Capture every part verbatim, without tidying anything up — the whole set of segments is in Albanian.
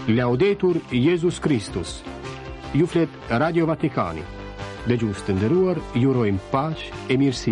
Laudetur Jesus Christus. Ju flet Radio Vatikani. Dëgjues të nderuar, ju urojmë paqë e mirësi.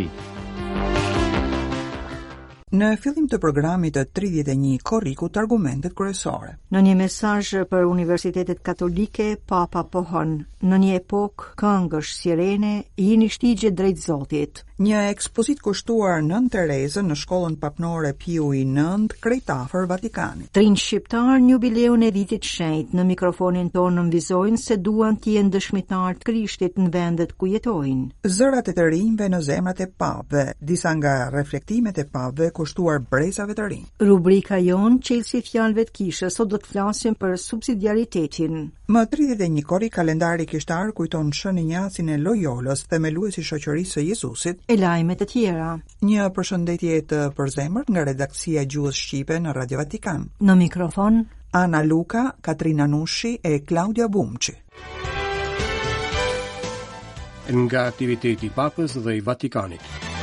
Në fillim të programit të tridhjetë e një korrikut argumentet kryesore. Në një mesazh për universitetet katolike, Papa pohon: në një epokë këngësh sirene, jini shtigje drejt Zotit. Një ekspozit kushtuar Nën Terezën në shkollën papnore Piu i nëntë, krejt afër Vatikanit. Trinj shqiptar në jubileun e vitit shenjtë në mikrofonin tonë nënvizojnë se duan të jenë dëshmitar të Krishtit në vendet ku jetojnë. Zërat e të rinjve në zemrat e papëve, disa nga reflektimet e papëve kushtuar brezave të rinj. Rubrika jon çelësi fjalëve të kishës, sot do të flasim për subsidiaritetin. Më tridhjetë e një korrik kalendari kishtar kujton Shën Injacin e Loyolës, themeluesi i shoqërisë së Jezusit, e lajmet e tjera. Një përshëndetje të përzemërt nga redaksia e Gjuhës Shqipe në Radio Vatikan. Në mikrofon Ana Luka, Katrina Nushi e Claudia Bumçi. Nga aktiviteti i Papës dhe i Vatikanit.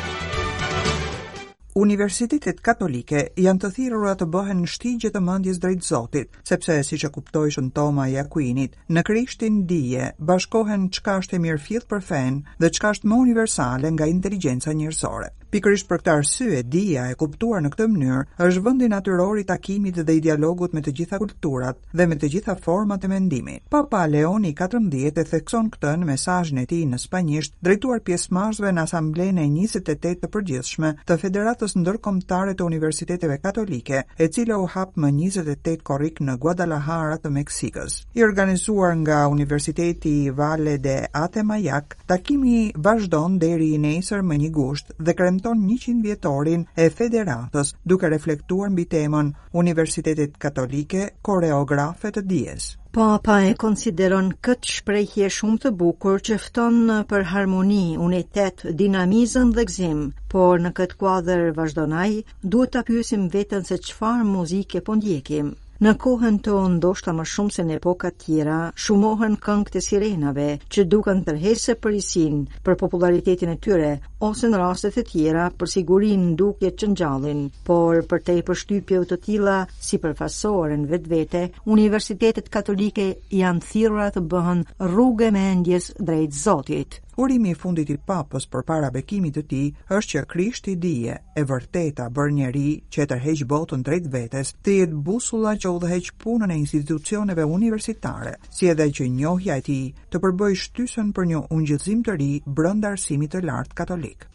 Universitetet katolike janë të thirrura të bëhen shtigje të mendjes drejt Zotit, sepse siç e kuptoi Shën Toma i Akuinit, në Krishtin dije bashkohen çka është e mirëfillt për fen dhe çka është më universale nga inteligjenca njerëzore. Pikërisht për këtë arsye, dija e kuptuar në këtë mënyrë është vendi natyror i takimit dhe i dialogut me të gjitha kulturat dhe me të gjitha format e mendimit. Papa Leoni katërmbëdhjetë e thekson këtë në mesazhin e tij në spanjisht, drejtuar pjesëmarrësve në asamblenë e njëzet e tetë të përgjithshme të Federatës Ndërkombëtare të Universiteteve Katolike, e cila u hap më njëzet e tetë korrik në Guadalajara të Meksikës. I organizuar nga Universiteti Valle de Atemajac, takimi vazhdon deri i nesër më një gusht dhe kremton njëqind vjetorin e federatës, duke reflektuar mbi temën Universitetet Katolike, koreografe të dijes. Papa e konsideron këtë shprehje shumë të bukur që fton për harmoni, unitet, dinamizëm dhe gëzim, por në këtë kuadër vazhdon ai, duhet ta pyesim veten se çfarë muzike po ndjekim. Në kohën tonë, ndoshta më shumë se në epoka tjera, shumohen këngët e sirenave, që duken tërheqëse përrisin për popularitetin e tyre, ose në raste të tjera për sigurinë ndukje që ngjallin, por për te përshtypje të tilla si përfaqësore në vetvete, universitetet katolike janë thirrura të bëhen rrugë mendjes drejt Zotit. Urimi i fundit i Papës përpara bekimit të tij është që Krishti dije, e vërteta bërë njeri që e tërheq botën drejt vetes, të jetë busulla që udhëheq punën e institucioneve universitare, si edhe që njohja e tij të përbëjë shtysën për një ungjillëzim të ri brenda arsimit të lartë katolik.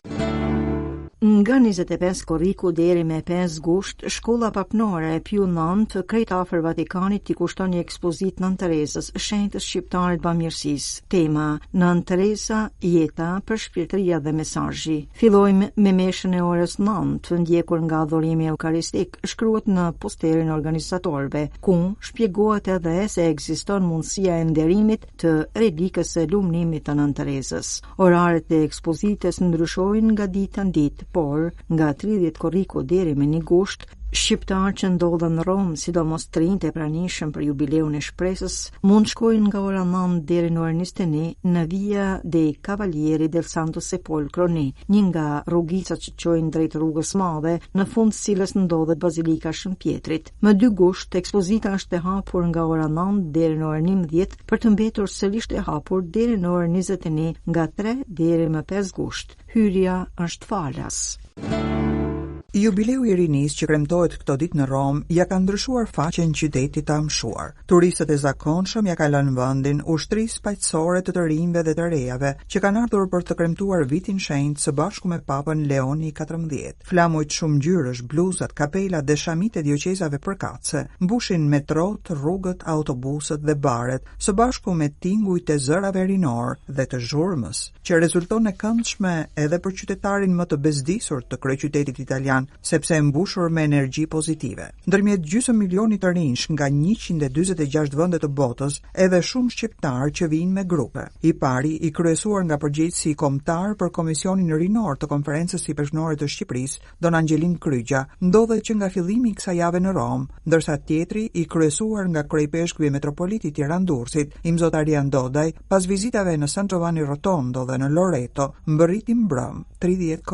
Nga njëzet e pesë korriku deri me pesë gusht, shkolla papnore e Piu nëntë, krejt afër Vatikanit, i kushton një ekspozit Nën Terezës, shenjtës shqiptare të bamirësisë. Tema: Nën Tereza, jeta, përshpirtëria dhe mesazhi. Fillojmë me meshën e orës nëntë, ndjekur nga adhurimi eukaristik, shkruhet në posterin organizatorëve, ku shpjegohet edhe se ekziston mundësia e nderimit të relikës së lumënimit të Nën Terezës. Oraret e ekspozitës ndryshojnë nga ditë në ditë, por nga tridhjetë korriku deri me një gusht, shqiptar që ndodhen në Rom, sidomos të rinjtë e pranishëm për jubileun e shpresës, mund shkojnë nga ora nëntë deri në orën njëzet e një në Via dei Cavalieri del Santo Sepolcro, një nga rrugicat që çojnë drejt rrugës madhe, në fund të cilës ndodhet Bazilika Shën Pjetrit. Më dy gusht, ekspozita është e hapur nga ora nëntë deri në orën njëmbëdhjetë për të mbetur sërish e hapur deri në orën njëzet e një nga tre deri më pesë gusht. Hyrja është falas. Jubileu i rinis që kremtohet këto ditë në Rom ja ka ndryshuar faqen qytetit të amshuar. Turistët e zakonshëm ja kanë lënë vendin ushtrisë paqësore të të rinjve dhe të rejave që kanë ardhur për të kremtuar vitin shenjtë së bashku me Papën Leoni katërmbëdhjetë. Flamujt shumë ngjyrësh, bluzat, kapelat dhe shamit e dioqezave përkatëse mbushin metrot, rrugët, autobuset dhe baret, së bashku me tingujt e zërave rinor dhe të zhurmës, që rezulton e këndshme edhe për qytetarin më të bezdisur të kryeqytetit italian, sepse e mbushur me energji pozitive. Ndërmjet gjysmë milionit të rinj nga njëqind e dyzet e gjashtë vende të botës, edhe shumë shqiptar që vijnë me grupe. I pari, i kryesuar nga përgjegjësi kombëtar për Komisionin Rinor të Konferencës së Peshnorit të Shqipërisë, Don Angelin Krygja, ndodhet që nga fillimi i kësaj jave në Rom, ndërsa tjetri, i kryesuar nga Kryepeshkvi i Metropolitit Tiranë Durrësit, Imzot Arian Dodaj, pas vizitave në San Giovanni Rotondo dhe në Loreto, mbërriti mbrëm tridhjetë korrik.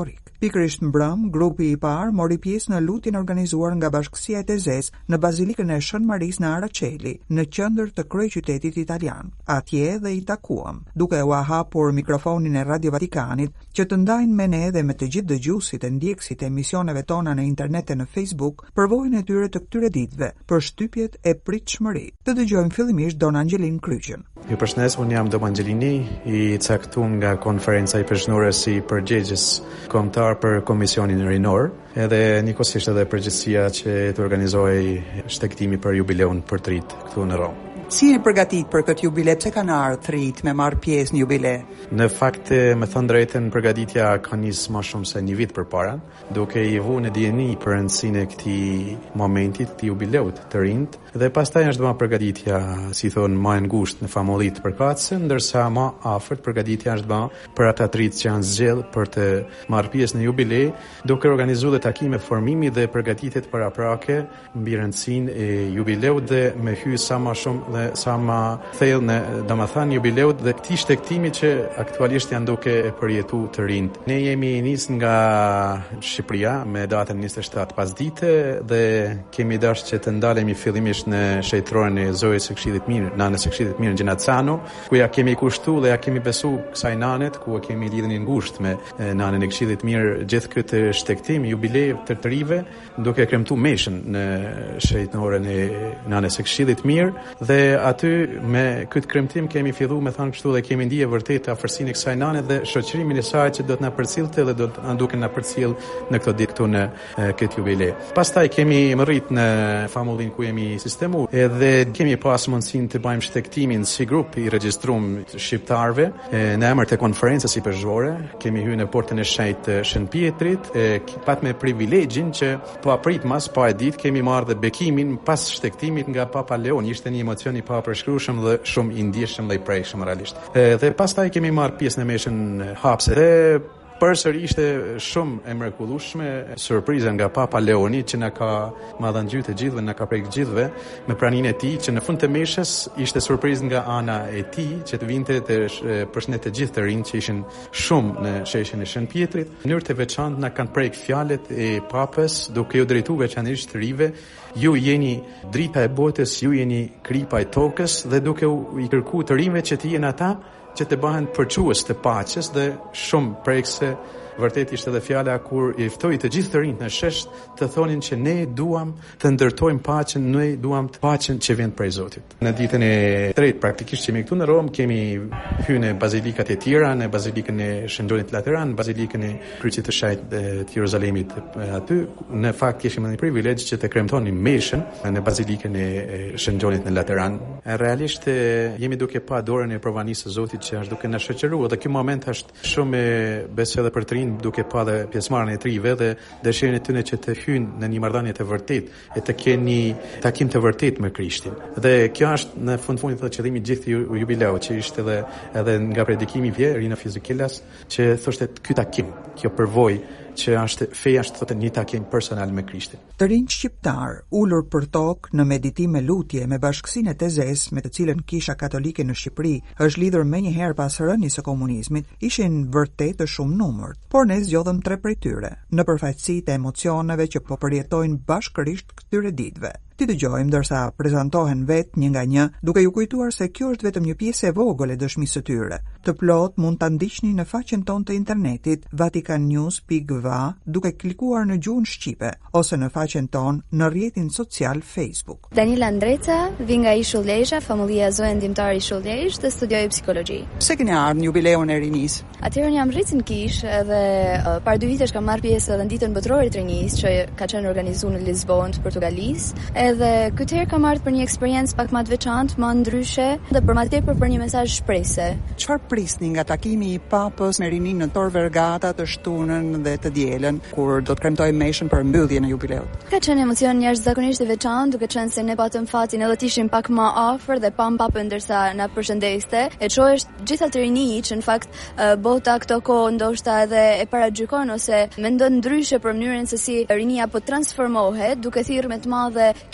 Pikërisht mbrëm, grupi i parë mori pjesë në lutjen organizuar nga Bashkësia e Tezes në Bazilikën e Shën Maris në Araceli, në qendër të kryeqytetit italian. Atje dhe i takuam, duke u hapur mikrofonin e Radio Vatikanit që të ndajnë me ne dhe me të gjithë dëgjuesit e ndjekësit e emisioneve tona në internet e në Facebook përvojën e tyre të këtyre ditëve për shtypjet e pritshmëri. Të dëgjojmë fillimisht Don Angelin Kryqën. Ju përshëndes, unë jam Don Angelini, i caktuar nga konferenca i përgjithësuar si përgjegjës kombëtar për Komisionin Rinor, edhe njëkohësisht edhe përgjegjësia që të organizojë shtektimi për jubileun për të rit këtu në Rom. Si e përgatit për këtë jubile, pse kanë ardhur të rit me marr pjesë në jubile? Në fakt, me thënë drejtën, përgatitja ka nisë më shumë se një vit përpara, duke i vënë në dieni për rëndësinë e këtij momenti, të jubileut të rinj, dhe pastaj është bërë përgatitja, si thonë, më e ngushtë në famullit përkatëse, ndërsa më afërt përgatitja është bërë për ata të rinj që janë zgjedhur për të marrë pjesë në jubile, duke organizuar takime formimi dhe përgatitjet paraprake mbi rëndësinë e jubileut dhe me hyrje sa më shumë dhe sa më thellë në domethënë jubileut dhe këtij shtektimi që aktualisht janë duke e përjetu të rinjt. Ne jemi nis nga Shqipëria me datën njëzet e shtatë pasdite dhe kemi dashur që të ndalemi fillimisht në shejtroren e Zojës së Këshillit Mirë, nanës së Këshillit Mirë Gjenazzano, ku ja kemi kushtuar dhe ja kemi besu kësaj nanet, ku kemi lidhjen e ngushtë me nanën e Këshillit Mirë gjithë këtë shtektim jubilej të të rive, duke kremtuar meshën në shejtroren e nanës së Këshillit Mirë dhe aty me këtë kremtim kemi filluar me thënë kështu dhe kemi ndije vërtet afërsinë e kësaj nane dhe shoqërimin e saj që do të na përcjellte dhe do të na duke na përcjell në këtë ditë këtu në këtë jubilej. Pastaj kemi rrit në famullin ku jemi sistemuar edhe kemi pas mundësinë të bëjmë shtektimin si grup i regjistruar shqiptarëve në emër të konferencës i përgjithësore. Kemi hyrë në portën e shenjtë Shën Pietrit, pat me privilegjin që po aprit mas pa e ditë kemi marrë dhe bekimin pas shtektimit nga Papa Leon. Ishte një emocion i papërshkrueshëm dhe shumë i ndjeshëm dhe i prejshëm realisht. E, dhe pastaj kemi marrë pjesë në meshën hapse. Dhe përsëri ishte shumë e mrekullueshme surpriza nga Papa Leoni që na ka madhëngjyrë të gjithëve, na ka prek gjithëve me praninë e tij që në fund të meshës ishte surprizë nga ana e tij që të vinte të përshëndet të gjithë të rinj që ishin shumë në sheshin e Shën Pietrit. Në mënyrë të veçantë na kanë prek fjalët e Papës duke u drejtuar veçanërisht të rive. Ju jeni drita e botës, ju jeni kripa e tokës dhe duke u i kërkuar të rinjve që të jenë ata që të bëhen përçues të paqes dhe shumë prekse vërtet ishte edhe fjala kur i ftoi të gjithë të rinjt në shesh të thonin që ne duam të ndërtojmë paqen, ne duam të paqen që vjen prej Zotit. Në ditën e tretë praktikisht që jemi këtu në Rom, kemi hyrë në bazilikat e tjera, në bazilikën e Shëndolit Lateran, në bazilikën e Kryqit të Shenjtë të Jeruzalemit. Aty në fakt kishim një privilegj që të kremtonim meshën në bazilikën e Shëndolit në Lateran. Realisht jemi duke pa dorën e provanisë së Zotit që është duke na shoqëruar dhe ky moment është shumë besoj edhe për të duke pa dhe pjesëmarrjen e trive dhe dëshirën e tyre që të hyjnë në një marrëdhënie të vërtetë e të kenë një takim të vërtetë me Krishtin. Dhe kjo është në fund fundit të qëllimit gjithë jubileut që ishte edhe edhe nga predikimi i vjetër Rino Fizikillas që thoshte ky takim, kjo përvojë që është feja është thotë një takim personal me Krishtin. Të rinj shqiptar ulur për tokë në meditim me lutje me Bashkësinë e Tezes me të cilën Kisha Katolike në Shqipëri është lidhur menjëherë pas rënies së komunizmit, ishin vërtet të shumë numërt, por ne zgjodhëm tre prej tyre në përfaqësi të emocioneve që po përjetojnë bashkërisht këtyre ditëve. Ti dëgjojmë ndërsa prezantohen vetë një nga një, duke ju kujtuar se kjo është vetëm një pjesë e vogël e dëshmisë së tyre. Të plot mund ta ndiqni në faqen tonë të internetit vatikannews pikë va duke klikuar në gjuhën shqipe ose në faqen tonë në rrjetin social Facebook. Daniela Andreca, vi nga Ishull Lezhë, famullia Zoe Ndimtar Ishull Lezhë, dhe studioj psikologji. Pse keni ardhur në jubileun e rinisë? Atëherë unë jam rritur në Kish dhe uh, para dy vitesh kam marrë pjesë edhe në ditën botërore të rinisë që ka qenë organizuar në Lisbonë, Portugalisë. Edhe këtë herë kam ardhur për një eksperiencë pak më të veçantë, më ndryshe dhe për më tepër për një mesazh shpresë. Çfarë prisni nga takimi i Papës me rinin në Tor Vergata të shtunën dhe të dielën, kur do të kremtojmë meshën për mbylljen e jubileut? Ka qenë emocion jashtëzakonisht i veçantë, duke qenë se ne patëm fatin edhe të ishim pak më afër dhe pam Papën ndërsa na përshëndeste. E çohesh gjithë atë rini që në fakt bota këto kohë ndoshta edhe e paragjykon ose mendon ndryshe për mënyrën se si rinia po transformohet, duke thirrë me të madhe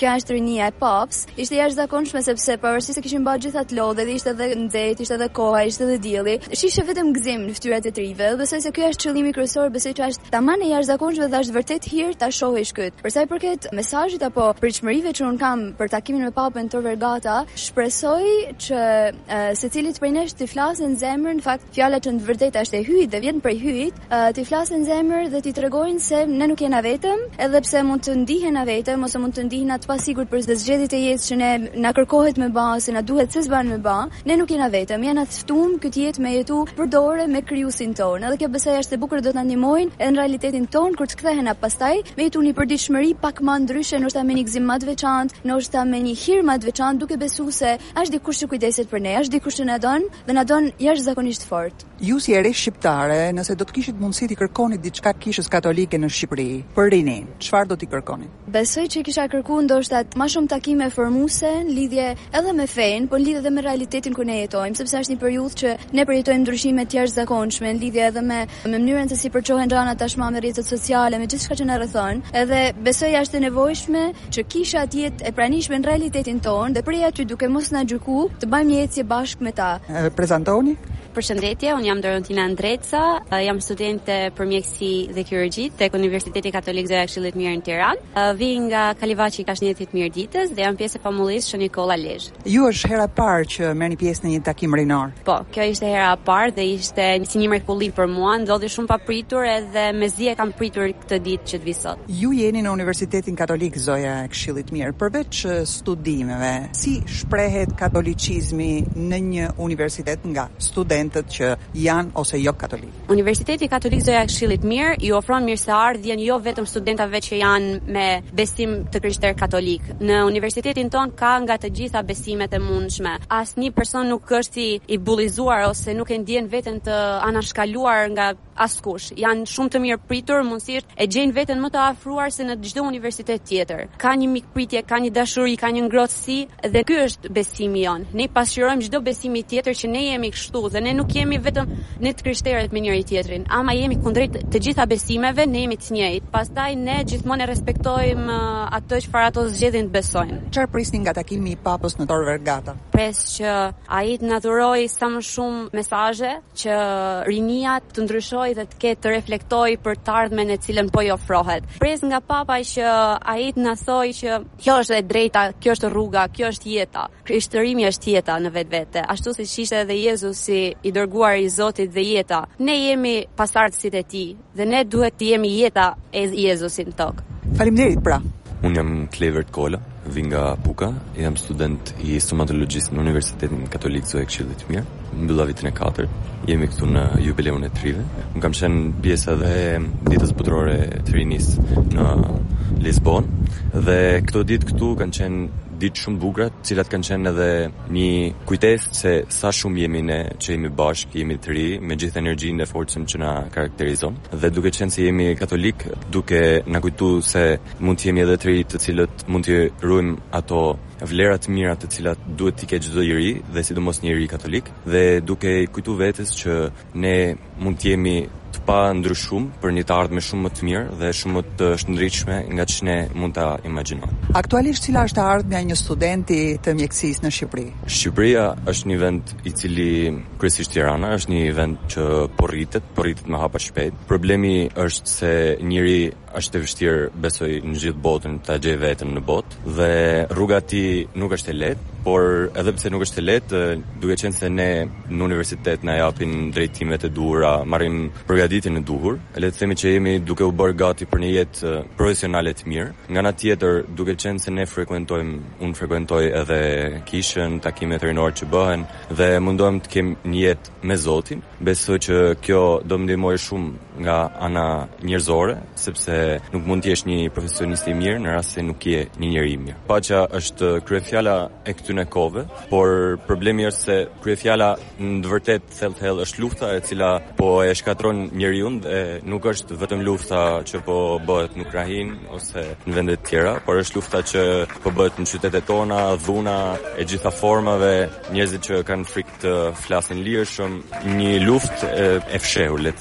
kjo është rinia e paps, ishte jashtëzakonshme sepse pavarësisht se kishin bërë gjithat lodhe, dhe ishte edhe nxehtë, ishte edhe koha, ishte edhe dielli, shishe vetëm gëzim në fytyrat e trive. Besoj se ky është qëllimi kryesor, besoj që është tamam e jashtëzakonshme dhe është vërtet hir ta shohësh këtë. Për sa i përket mesazhit apo pritshmërive që un kam për takimin me Papën Tor Vergata, shpresoj që uh, secilit prej nesh të flasë në zemër, në fakt fjala që në vërtetë është e hyjt dhe vjen prej hyjt, uh, të flasë në zemër dhe t'i tregojnë se ne nuk jena vetëm, edhe pse mund të ndihen na vetëm ose mund të ndihen atë pasigurt për zgjedhjet e jetës që ne na kërkohet me ba, se na duhet se s'ban me ba, ne nuk jena vetëm, jena të ftuar këtë jetë me jetu përdore me krijuesin ton. Edhe kjo besoj është e bukur, do ta ndihmojnë edhe në realitetin ton kur të kthehen pastaj me jetu një përditshmëri pak më ndryshe, ndoshta me një gëzim më të veçantë, ndoshta me një hir më të veçantë, duke besuar se është dikush që kujdeset për ne, është dikush që na don dhe na don jashtëzakonisht fort. Ju si ere shqiptare, nëse do të kishit mundësi të kërkoni diçka kishës katolike në Shqipëri, për rinin, çfarë do t'i kërkoni? Besoj që kisha kërkuar ndoshta më shumë takime formuese në lidhje edhe me fen, por lidhje edhe me realitetin ku ne jetojmë, sepse është një periudhë që ne përjetojmë ndryshime të jashtëzakonshme në lidhje edhe me me mënyrën se si përçohen gjërat tashmë me rrjetet sociale, me gjithçka që na rrethon. Edhe besoj është e nevojshme që kisha të jetë e pranishme në realitetin ton dhe prej aty duke mos na gjyku, të bëjmë një ecje bashkë me ta. E, prezantoni? Përshëndetje, unë jam Dorontina Andreca, jam studente për mjekësi dhe kirurgji tek Universiteti Katolik Zoja Këshillit Mirë në Tiranë. Vi nga Kalivaçi Kashnietit Mirditës dhe jam pjesë e famullisë Shën Nikola Lezhë. Ju është hera e parë që merrni pjesë në një takim rinor? Po, kjo ishte hera e parë dhe ishte si një mrekulli për mua, ndodhi shumë papritur edhe mezi e kam pritur këtë ditë që të vi sot. Ju jeni në Universitetin Katolik Zoja Këshillit Mirë, përveç studimeve, si shprehet katolicizmi në një universitet nga studentët që janë ose jo katolik? Universiteti Katolik Zoja Këshillit Mirë i ofron mirëseardhjen jo vetëm studentave që janë me besim të krishterë katolik. Në universitetin ton ka nga të gjitha besimet e mundshme. Asnjë person nuk është i bullizuar ose nuk e ndjen veten të anashkaluar nga askush. Janë shumë të mirë pritur, mundësisht e gjejnë veten më të afruar se në çdo universitet tjetër. Ka një mikpritje, ka një dashuri, ka një ngrohtësi dhe ky është besimi jon. Ne pasqyrojmë çdo besimi tjetër që ne jemi kështu dhe ne nuk jemi vetëm ne të krishterët me njëri tjetrin, ama jemi kundrejt të gjitha besimeve, ne jemi të njëjtë. Pastaj ne gjithmonë e respektojmë ato çfarë ato zgjedhin të besojnë. Çfarë prisni nga takimi i Papës në Tor Vergata? Pres që ai të na dhurojë sa më shumë mesazhe, që rinia të ndryshojë dhe të ketë të reflektojë për të ardhmen e cilën po i ofrohet. Pres nga Papa që ai të na thojë që kjo është e drejta, kjo është rruga, kjo është jeta. Krishtërimi është jeta në vetvete, ashtu siç ishte edhe Jezusi i dërguar i Zotit dhe jeta. Ne jemi pasardhësit e tij dhe ne duhet të jemi jeta e Jezusit në tokë. Faleminderit pra. Unë jam Klevert Kola, vi nga Puka, jam student i stomatologjisë në Universitetin Katolik Zoja Këshillit Mirë, mbylla vitin e katër. Jemi këtu në jubileun e trive. Unë kam qenë pjesë edhe ditës botërore të rinisë në Lisbon dhe këto ditë këtu kanë qenë ditë shumë bukura, të cilat kanë qenë edhe një kujtesë se sa shumë jemi ne që jemi bashkë, jemi të ri, me gjithë energjinë dhe forcën që na karakterizon. Dhe duke qenë se jemi katolik, duke na kujtuar se mund të jemi edhe të ri, të cilët mund të ruajmë ato vlera të mira të cilat duhet t'i ketë çdo njeri dhe sidomos njeri katolik, dhe duke kujtuar vetes që ne mund të jemi të pa ndryshum për një të ardhme shumë më të mirë dhe shumë më të shëndritshme nga që ne mund ta imagjinojmë. Aktualisht cila është ardhmja e një studenti të mjekësisë në Shqipëri? Shqipëria është një vend i cili kryesisht Tirana është një vend që po rritet, po rritet me hapa shpejt. Problemi është se njëri është e vështirë, besoj, në gjithë botën ta gjej veten në botë dhe rruga e tij nuk është e lehtë, por edhe pse nuk është e lehtë, duke qenë se ne në universitet na japin drejtimet e duhura, marrim përgatitjen e duhur, le të themi që jemi duke u bërë gati për një jetë profesionale të mirë. Nga ana tjetër, duke qenë se ne frekuentojmë, unë frekuentoj edhe kishën, takimet rinore që bëhen dhe mundohem të kem një jetë me Zotin. Besoj që kjo do më ndihmojë shumë nga ana njerëzore, sepse nuk mund të jesh një profesionist i mirë në rast se nuk je një njeri i mirë. Paqja është kryefjala e këtyre kohëve, por problemi është se kryefjala në të vërtetë thellë është lufta e cila po e shkatron njeriu dhe nuk është vetëm lufta që po bëhet në Ukrainë ose në vende të tjera, por është lufta që po bëhet në qytetet tona, dhuna e gjitha formave, njerëzit që kanë frikë të flasin lirshëm, një luftë e, e fshehur, le të themi.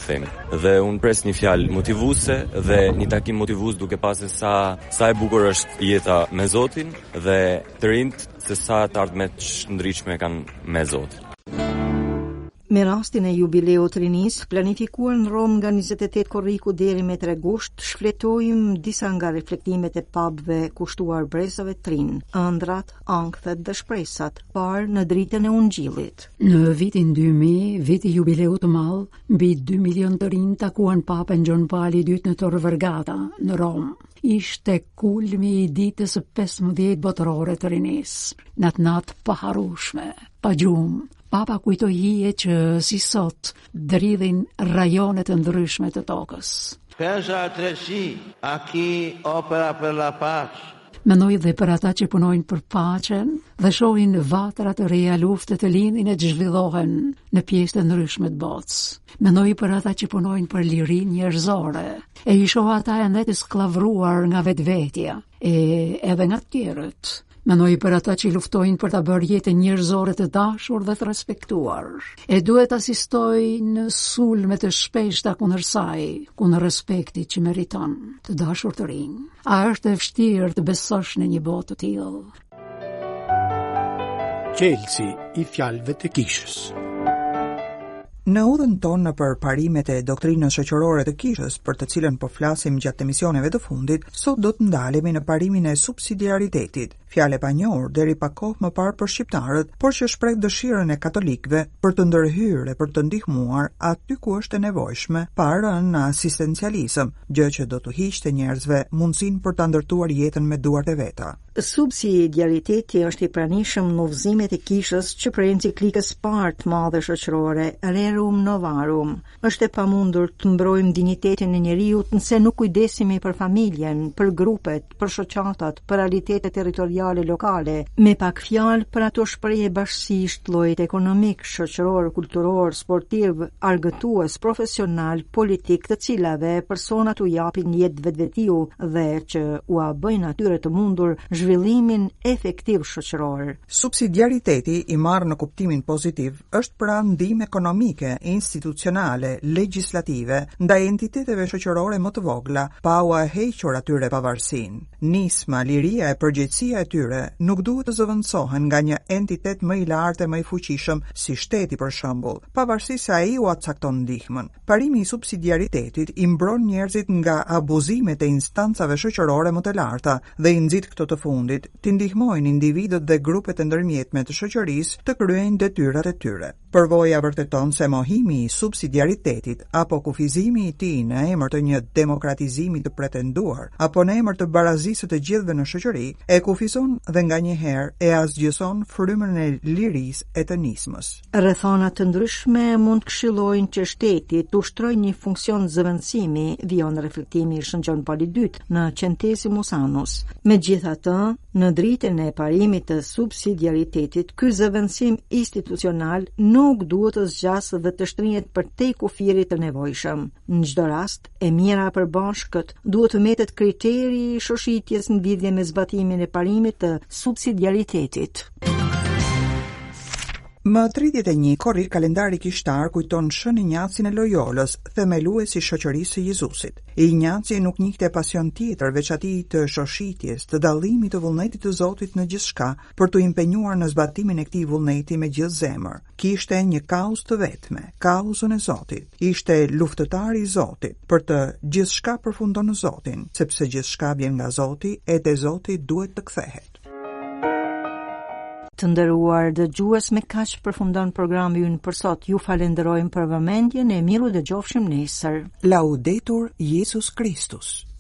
dhe unë pres një fjalë motivuese dhe një takim motivues duke pasur sa sa e bukur është jeta me Zotin dhe të rinjt se sa të ardhmet ndryshme kanë me Zotin. Me rastin e jubileut të rinisë, planifikuar në Rom nga njëzet e tetë korriku deri me tre gusht, shfletojmë disa nga reflektimet e papëve kushtuar brezave të rinë, ëndrat, ankthet dhe shpresat, parë në dritën e ungjillit. Në vitin dy mijë, viti jubileut të madh, mbi dy milion të rinë takuan Papen Gjon Pali i dytë në Tor Vergata, në Rom. Ishte kulmi i ditës së pesëmbëdhjetë botërore të rinisë. Në atë natë pa harueshme, pa gjumë, Papa kujtoi hije që si sot dridhin rajonet të ndryshme të tokës. Pensa altresì a chi opera per la pace. Mendoj dhe për ata që punojnë për paqen dhe shohin vatra të reja lufte të lindin e që zhvillohen në pjesë të ndryshme të botës. Mendoj për ata që punojnë për lirinë njerëzore e i shoh ata ende të skllavruar nga vetvetja e edhe nga të tjerët. Mendoj për ata që luftojnë për ta bërë jetën njerëzore të dashur dhe të respektuar. E duhet asistoj në sulme të shpeshta kundër saj, kundër respektit që meriton, të dashur të rinj. A është e vështirë të besosh në një botë të tillë? Qelsi i fjalëve të kishës. Në udhën tonë për parimet e doktrinës shoqërore të kishës, për të cilën po flasim gjatë emisioneve të fundit, sot do të ndalemi në parimin e subsidiaritetit, fjalë e panjohur deri pa kohë më parë për shqiptarët, por që shpreh dëshirën e katolikëve për të ndërhyrë e për të ndihmuar aty ku është e nevojshme, pa rënë në asistencializëm, gjë që do të hiqte njerëzve mundësinë për ta ndërtuar jetën me duart e veta. Subsidiariteti është i pranishëm në udhëzimet e kishës që prej enciklikës parë të madhe shoqërore, Rerum Novarum. Është e pamundur të mbrojmë dinjitetin e njeriut nëse nuk kujdesemi për familjen, për grupet, për shoqatat, për realitetet territoriale lokale, me pak fjalë për ato shprehje bashkësisht llojit ekonomik, shoqëror, kulturor, sportiv, argëtues, profesional, politik, të cilave personat u japin jetë vetvetiu dhe që u a bëjnë atyre të mundur zhvillimin efektiv shoqëror. Subsidiariteti i marrë në kuptimin pozitiv është pra ndihmë ekonomike, institucionale, legjislative ndaj entiteteve shoqërore më të vogla, pa u hequr atyre pavarësinë. Nisma, liria e përgjegjësia e tyre nuk duhet të zëvendësohen nga një entitet më i lartë e më i fuqishëm si shteti për shembull, pavarësisht se ai u cakton ndihmën. Parimi i subsidiaritetit i mbron njerëzit nga abuzimet e instancave shoqërore më të larta dhe i nxit këto të fundit të ndihmojnë individët dhe grupet e ndërmjetme të shoqërisë të kryejnë detyrat e tyre. Përvoja vërteton se mohimi i subsidiaritetit apo kufizimi i tij në emër të një demokratizimi të pretenduar apo në emër të barazisë të gjithëve në shoqëri e kufizon dhe nganjëherë e asgjëson frymën e lirisë e të nismës. Rrethana të ndryshme mund këshillojnë që shteti të ushtrojë një funksion zëvendësimi, vijon reflektimi i Shën Gjon Pali dytë në Centesimus Annus. Megjithatë, në dritën e parimit të subsidiaritetit, ky zëvendësim institucional nuk duhet të zgjasë dhe të shtrihet përtej kufirit të nevojshëm. Në çdo rast, e mira e përbashkët duhet të metet kriteri i shoshitjes në lidhje me zbatimin e parimit të subsidiaritetit. Më tridhjetë e një korrik kalendari kishtar kujton Shën Injacin e Loyolës, themeluesi i shoqërisë së Jezusit. Injaci nuk njihte pasion tjetër veç atij të shoshitjes, të dallimit të vullnetit të Zotit në gjithçka, për të impenjuar në zbatimin e këtij vullneti me gjithë zemër. Kishte një kauzë të vetme, kauzën e Zotit. Ishte luftëtar i Zotit, për të gjithçka përfundon në Zotin, sepse gjithçka vjen nga Zoti e te Zoti duhet të kthehet. Të nderuar dëgjues, me kaq përfundon programi ynë për sot. Ju falenderojmë për vëmendjen e miru dëgjofshim nesër. Laudetur Jesus Christus.